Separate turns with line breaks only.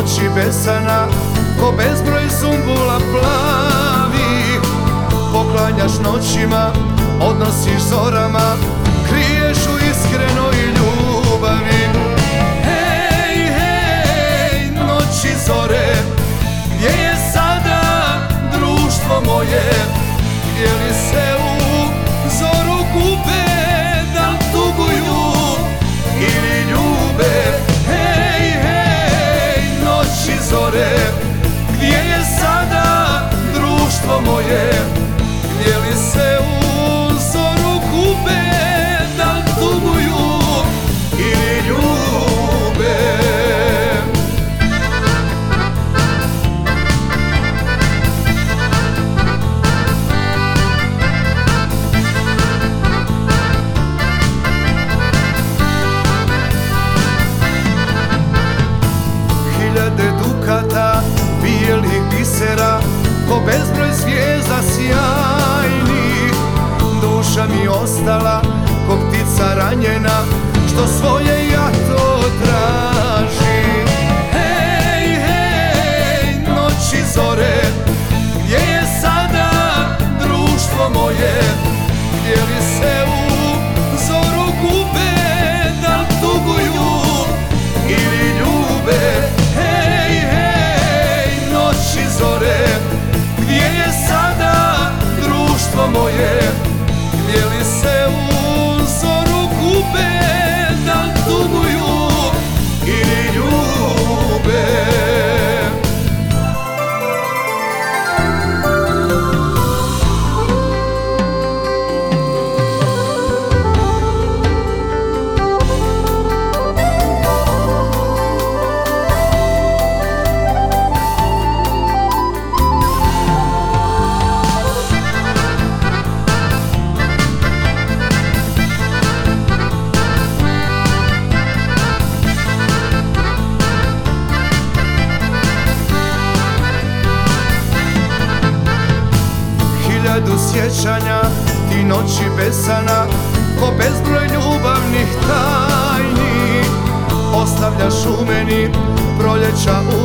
noći besana, ko bezbroj zumbula plavi. Poklanjaš noćima, odnosiš zorama, kriješ u iskrenoj ljubavi. Hej, hej, noći zore, gdje je sada društvo moje? Gdje li se u zoru gube, da li tuguju ili ljube? Hej, hej, noći zore, gdje je sada društvo moje? Gdje li se u zoru gube, da li tuguju ili ljube? Hiljade dukata, bijelih bisera, ko bezbroj zvijezda sjajnih. Duša mi ostala ko ptica ranjena, što svoje ja to tražim. Hej, hej, noći zore, gdje je sada društvo moje? Gdje li se u zoru gube, da li tuguju ili ljube? Hej, hej, noći zore, gdje je sada društvo moje? Gdje li se u zoru gube, da li tuguju ili ljube? Hiljadu sjećanja, ti noći besana, ko bezbroj ljubavnih tajni. Ostavljaš u meni proljeća